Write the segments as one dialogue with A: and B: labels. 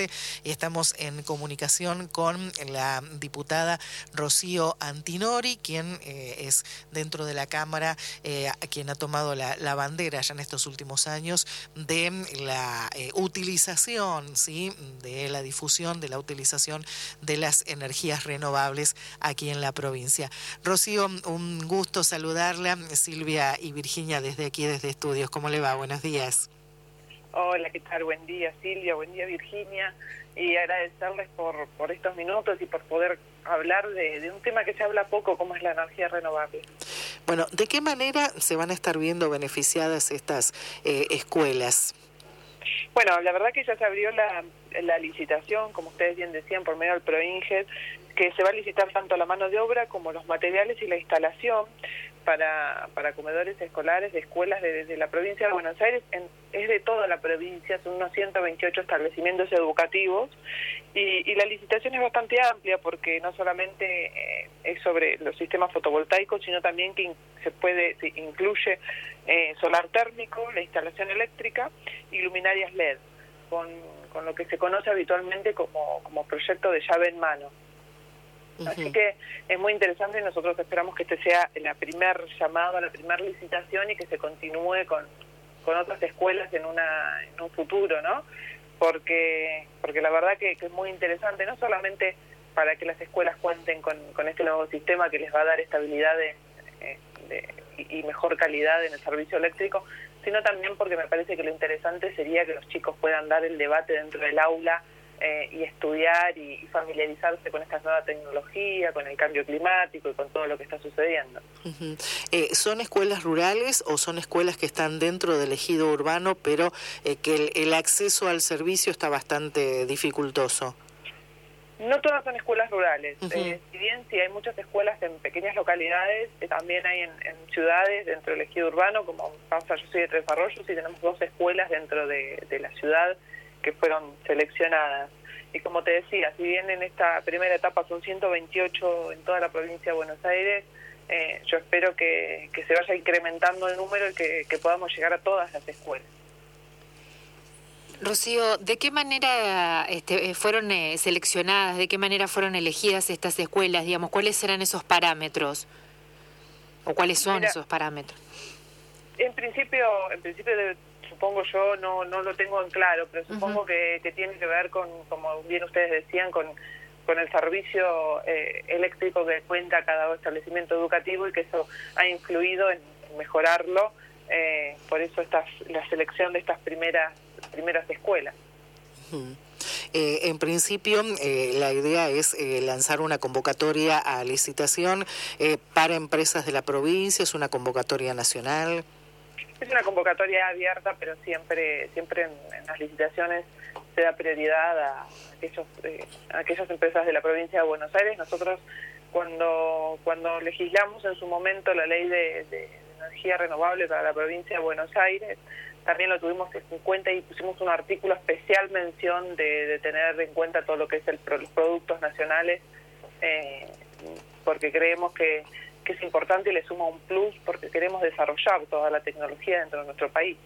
A: Norte y estamos en comunicación con la diputada Rocío Antinori, quien es dentro de la Cámara quien ha tomado la bandera ya en estos últimos años de la utilización, ¿sí?, de la difusión, de la utilización de las energías renovables aquí en la provincia. Rocío, un gusto saludarla. Silvia y Virginia desde aquí, desde Estudios. ¿Cómo le va? Buenos días.
B: Hola, ¿qué tal? Buen día, Silvia, buen día, Virginia, y agradecerles por estos minutos y por poder hablar de un tema que se habla poco, como es la energía renovable.
A: Bueno, ¿de qué manera se van a estar viendo beneficiadas estas escuelas?
B: Bueno, la verdad que ya se abrió la licitación, como ustedes bien decían, por medio del PROINGES, que se va a licitar tanto la mano de obra como los materiales y la instalación para comedores escolares de escuelas de la provincia de Buenos Aires. Es de toda la provincia, son unos 128 establecimientos educativos, y la licitación es bastante amplia porque no solamente es sobre los sistemas fotovoltaicos, sino también que se incluye solar térmico, la instalación eléctrica y luminarias LED, con lo que se conoce habitualmente como proyecto de llave en mano. Así que es muy interesante y nosotros esperamos que este sea la primer llamado, la primera licitación y que se continúe con otras escuelas en un futuro, ¿no? Porque la verdad que es muy interesante, no solamente para que las escuelas cuenten con este nuevo sistema que les va a dar estabilidad y mejor calidad en el servicio eléctrico, sino también porque me parece que lo interesante sería que los chicos puedan dar el debate dentro del aula y estudiar y familiarizarse con esta nueva tecnología, con el cambio climático y con todo lo que está sucediendo.
A: ¿Son escuelas rurales o son escuelas que están dentro del ejido urbano, pero que el acceso al servicio está bastante dificultoso?
B: No todas son escuelas rurales. Si bien sí hay muchas escuelas en pequeñas localidades, también hay en ciudades dentro del ejido urbano, como pasa, yo soy de Tres Arroyos y tenemos 2 escuelas dentro de la ciudad que fueron seleccionadas. Y como te decía, si bien en esta primera etapa son 128 en toda la provincia de Buenos Aires, yo espero que se vaya incrementando el número y que podamos llegar a todas las escuelas.
C: Rocío, ¿de qué manera fueron seleccionadas, de qué manera fueron elegidas estas escuelas? Digamos, ¿cuáles serán esos parámetros? ¿O cuáles son esos parámetros?
B: En principio supongo yo, no lo tengo en claro, pero supongo que tiene que ver con, como bien ustedes decían, con el servicio eléctrico que cuenta cada establecimiento educativo y que eso ha influido en mejorarlo. Por eso la selección de estas primeras escuelas.
A: En principio, la idea es lanzar una convocatoria a licitación para empresas de la provincia. ¿Es una convocatoria nacional?
B: Es una convocatoria abierta, pero siempre en las licitaciones se da prioridad a aquellas empresas de la provincia de Buenos Aires. Nosotros, cuando legislamos en su momento la ley de energía renovable para la provincia de Buenos Aires, también lo tuvimos en cuenta y pusimos un artículo especial mención de tener en cuenta todo lo que es los productos nacionales, porque creemos que es importante y le suma un plus porque queremos desarrollar toda la tecnología dentro de nuestro país.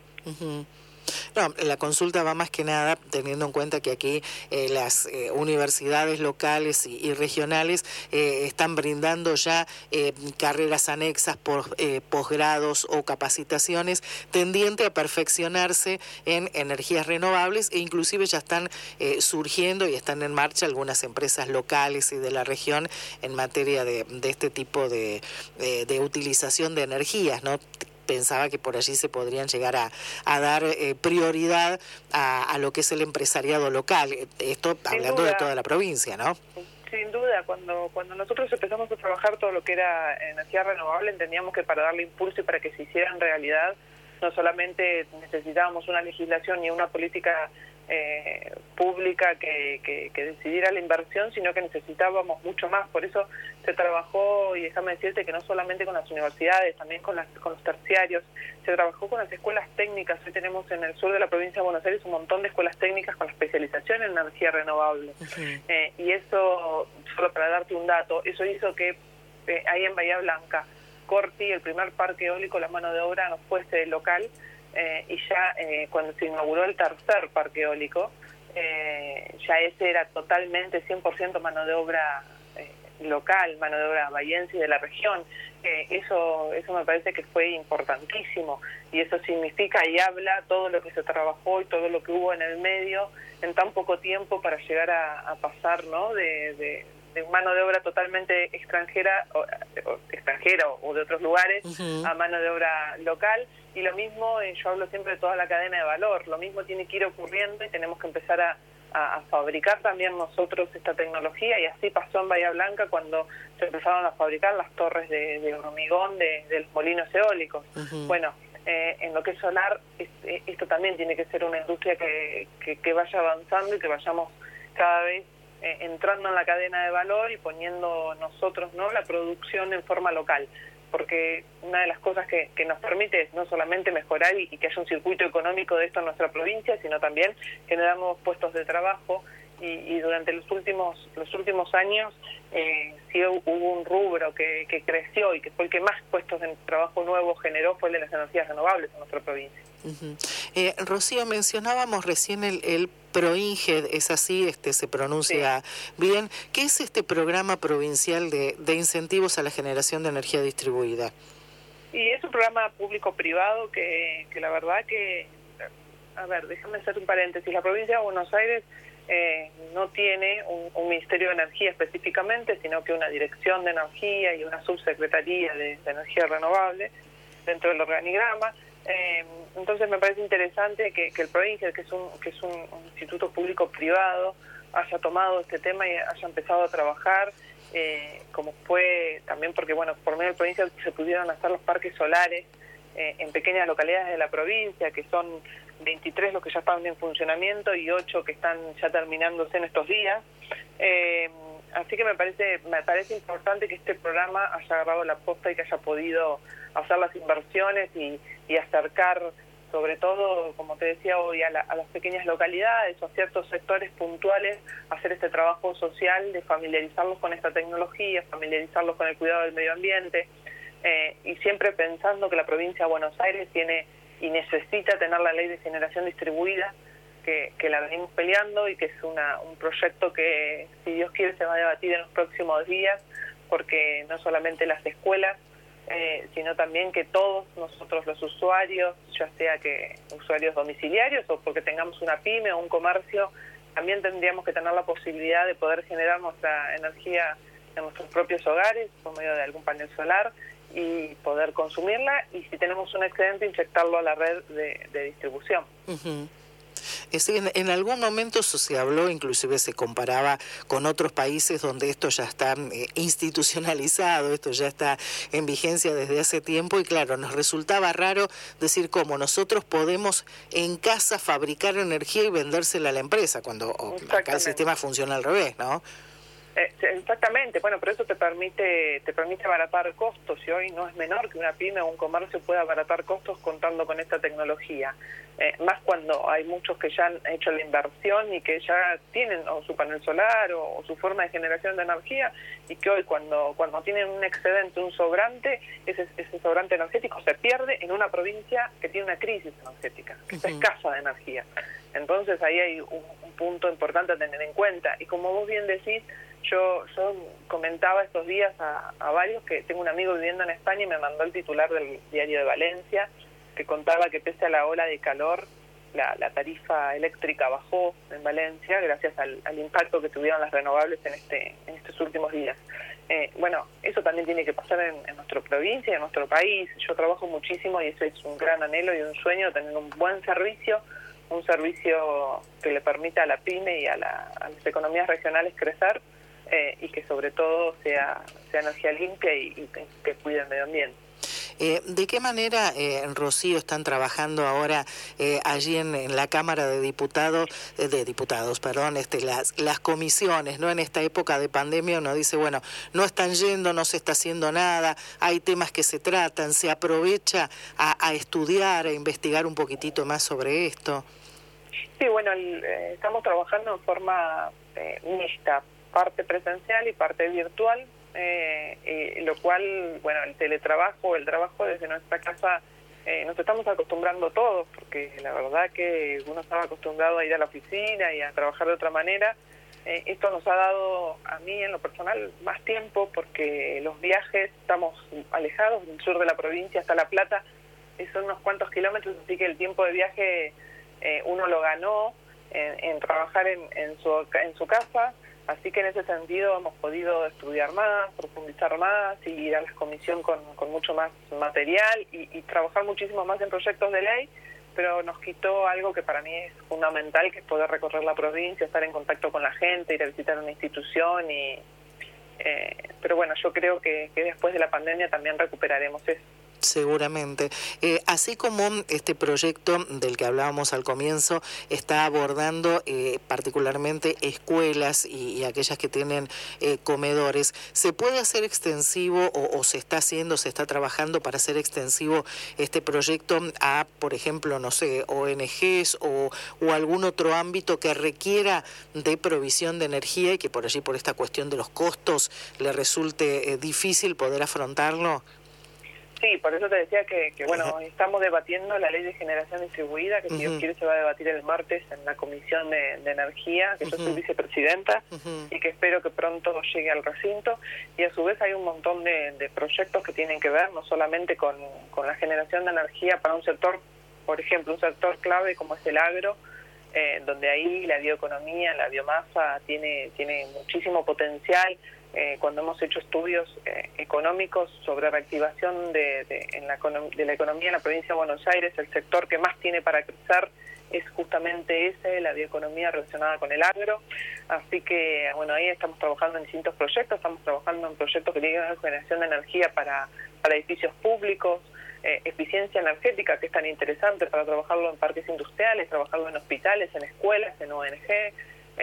A: No, la consulta va más que nada teniendo en cuenta que aquí las universidades locales y regionales están brindando ya carreras anexas por posgrados o capacitaciones tendiente a perfeccionarse en energías renovables, e inclusive ya están surgiendo y están en marcha algunas empresas locales y de la región en materia de este tipo de utilización de energías, ¿no? Pensaba que por allí se podrían llegar a dar prioridad a lo que es el empresariado local. Esto hablando de toda la provincia, ¿no?
B: Sin duda, cuando nosotros empezamos a trabajar todo lo que era energía renovable, entendíamos que para darle impulso y para que se hiciera en realidad, no solamente necesitábamos una legislación y una política pública que decidiera la inversión, sino que necesitábamos mucho más. Por eso se trabajó, y déjame decirte que no solamente con las universidades, también con los terciarios, se trabajó con las escuelas técnicas. Hoy tenemos en el sur de la provincia de Buenos Aires un montón de escuelas técnicas con especialización en energía renovable. Y eso, solo para darte un dato, eso hizo que ahí en Bahía Blanca, Corti, el primer parque eólico, la mano de obra nos fuese local, y ya cuando se inauguró el tercer parque eólico, ya ese era totalmente 100% mano de obra local, mano de obra bahiense y de la región. Eso me parece que fue importantísimo, y eso significa y habla todo lo que se trabajó y todo lo que hubo en el medio en tan poco tiempo para llegar a pasar, ¿no?, de mano de obra totalmente extranjera o de otros lugares a mano de obra local. Y lo mismo, yo hablo siempre de toda la cadena de valor, lo mismo tiene que ir ocurriendo y tenemos que empezar a fabricar también nosotros esta tecnología, y así pasó en Bahía Blanca cuando se empezaron a fabricar las torres de hormigón de los molinos eólicos. Bueno, en lo que es solar, esto también tiene que ser una industria que vaya avanzando y que vayamos cada vez entrando en la cadena de valor y poniendo nosotros, ¿no?, la producción en forma local, porque una de las cosas que nos permite es no solamente mejorar y que haya un circuito económico de esto en nuestra provincia, sino también generar nuevos puestos de trabajo, y durante los últimos años sí hubo un rubro que creció y que fue el que más puestos de trabajo nuevos generó, fue el de las energías renovables en nuestra provincia.
A: Rocío, mencionábamos recién el PROINGED, es así, se pronuncia bien. ¿Qué es este programa provincial de incentivos a la generación de energía distribuida?
B: Y es un programa público-privado que la verdad que, a ver, déjame hacer un paréntesis, la provincia de Buenos Aires no tiene un Ministerio de Energía específicamente, sino que una Dirección de Energía y una Subsecretaría de Energía Renovable dentro del organigrama. Entonces me parece interesante que el PROINGED, que es un instituto público-privado, haya tomado este tema y haya empezado a trabajar, como fue también porque, bueno, por medio del PROINGED se pudieron hacer los parques solares en pequeñas localidades de la provincia, que son 23 los que ya están en funcionamiento y 8 que están ya terminándose en estos días. Así que me parece importante que este programa haya agarrado la posta y que haya podido hacer las inversiones y acercar, sobre todo, como te decía hoy, a las pequeñas localidades o a ciertos sectores puntuales, hacer este trabajo social de familiarizarlos con esta tecnología, familiarizarlos con el cuidado del medio ambiente, y siempre pensando que la provincia de Buenos Aires tiene y necesita tener la ley de generación distribuida, que la venimos peleando, y que es un proyecto que, si Dios quiere, se va a debatir en los próximos días, porque no solamente las escuelas, sino también que todos nosotros los usuarios, ya sea que usuarios domiciliarios o porque tengamos una pyme o un comercio, también tendríamos que tener la posibilidad de poder generar nuestra energía en nuestros propios hogares por medio de algún panel solar y poder consumirla, y si tenemos un excedente, inyectarlo a la red de distribución.
A: En algún momento eso se habló, inclusive se comparaba con otros países donde esto ya está institucionalizado, esto ya está en vigencia desde hace tiempo, y claro, nos resultaba raro decir cómo nosotros podemos en casa fabricar energía y vendérsela a la empresa, cuando acá el sistema funciona al revés, ¿no?
B: Exactamente, bueno, pero eso te permite abaratar costos, y hoy no es menor que una pyme o un comercio pueda abaratar costos contando con esta tecnología, más cuando hay muchos que ya han hecho la inversión y que ya tienen o su panel solar o su forma de generación de energía, y que hoy cuando tienen un excedente, un sobrante, ese sobrante energético se pierde en una provincia que tiene una crisis energética, que está escasa de energía. Entonces ahí hay un punto importante a tener en cuenta, y como vos bien decís, yo comentaba estos días a varios que tengo un amigo viviendo en España y me mandó el titular del Diario de Valencia, que contaba que pese a la ola de calor, la tarifa eléctrica bajó en Valencia gracias al impacto que tuvieron las renovables en estos últimos días. Bueno, eso también tiene que pasar en nuestra provincia, en nuestro país. Yo trabajo muchísimo y eso es un gran anhelo y un sueño, tener un buen servicio, un servicio que le permita a la pyme y a las economías regionales crecer, y que sobre todo sea energía limpia y que cuide el medio ambiente.
A: ¿De qué manera, Rocío, están trabajando ahora allí en la Cámara de Diputados, las comisiones, ¿no? En esta época de pandemia uno dice, bueno, no están yendo, no se está haciendo nada, hay temas que se tratan, se aprovecha a estudiar, a investigar un poquitito más sobre esto.
B: Sí, bueno, estamos trabajando en forma mixta, parte presencial y parte virtual, lo cual, bueno, el teletrabajo, el trabajo desde nuestra casa nos estamos acostumbrando todos, porque la verdad que uno estaba acostumbrado a ir a la oficina y a trabajar de otra manera. Esto nos ha dado, a mí en lo personal, más tiempo, porque los viajes, estamos alejados del sur de la provincia hasta La Plata, son unos cuantos kilómetros, así que el tiempo de viaje uno lo ganó en trabajar en su casa. Así que en ese sentido hemos podido estudiar más, profundizar más y ir a la comisión con mucho más material y trabajar muchísimo más en proyectos de ley, pero nos quitó algo que para mí es fundamental, que es poder recorrer la provincia, estar en contacto con la gente, ir a visitar una institución. Pero bueno, yo creo que después de la pandemia también recuperaremos eso.
A: Seguramente. Así como este proyecto del que hablábamos al comienzo está abordando particularmente escuelas y aquellas que tienen comedores, ¿se puede hacer extensivo o se está haciendo, se está trabajando para hacer extensivo este proyecto a, por ejemplo, no sé, ONGs o algún otro ámbito que requiera de provisión de energía y que por allí, por esta cuestión de los costos, le resulte difícil poder afrontarlo?
B: Sí, por eso te decía que bueno, estamos debatiendo la ley de generación distribuida, que si Dios quiere se va a debatir el martes en la Comisión de Energía, que yo soy vicepresidenta, y que espero que pronto llegue al recinto. Y a su vez hay un montón de proyectos que tienen que ver no solamente con la generación de energía para un sector, por ejemplo, un sector clave como es el agro, donde ahí la bioeconomía, la biomasa tiene muchísimo potencial. Cuando hemos hecho estudios económicos sobre reactivación de la economía en la provincia de Buenos Aires, el sector que más tiene para crecer es justamente ese, la bioeconomía relacionada con el agro. Así que, bueno, ahí estamos trabajando en distintos proyectos, estamos trabajando en proyectos que tienen generación de energía para edificios públicos, eficiencia energética, que es tan interesante para trabajarlo en parques industriales, trabajarlo en hospitales, en escuelas, en ONG,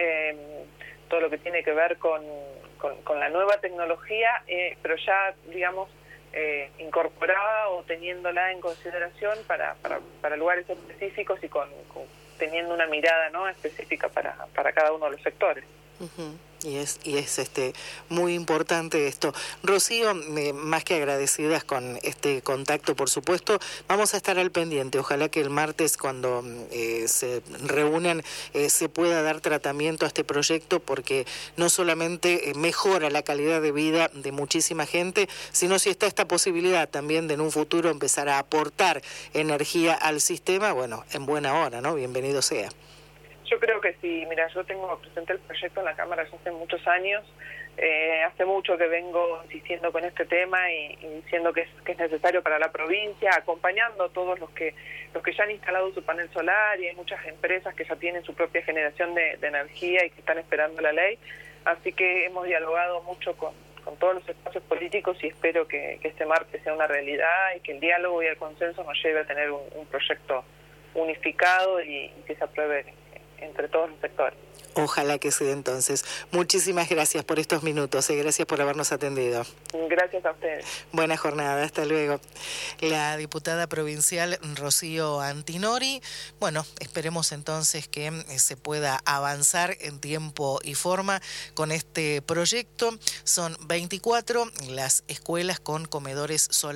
B: todo lo que tiene que ver con la nueva tecnología, pero ya, digamos, incorporada o teniéndola en consideración para lugares específicos y teniendo una mirada, ¿no?, específica para cada uno de los sectores.
A: Y es muy importante esto. Rocío, más que agradecidas con este contacto, por supuesto, vamos a estar al pendiente. Ojalá que el martes, cuando se reúnan, se pueda dar tratamiento a este proyecto, porque no solamente mejora la calidad de vida de muchísima gente, sino si está esta posibilidad también de en un futuro empezar a aportar energía al sistema, bueno, en buena hora, ¿no? Bienvenido sea.
B: Yo creo que sí. Mira, yo presenté el proyecto en la Cámara ya hace muchos años. Hace mucho que vengo insistiendo con este tema y diciendo que es necesario para la provincia, acompañando a todos los que ya han instalado su panel solar, y hay muchas empresas que ya tienen su propia generación de energía y que están esperando la ley. Así que hemos dialogado mucho con todos los espacios políticos y espero que este martes sea una realidad y que el diálogo y el consenso nos lleve a tener un proyecto unificado y que se apruebe entre todos los sectores.
A: Ojalá que sea entonces. Muchísimas gracias por estos minutos, gracias por habernos atendido.
B: Gracias a ustedes.
A: Buena jornada, hasta luego. La diputada provincial Rocío Antinori. Bueno, esperemos entonces que se pueda avanzar en tiempo y forma con este proyecto. Son 24 las escuelas con comedores solares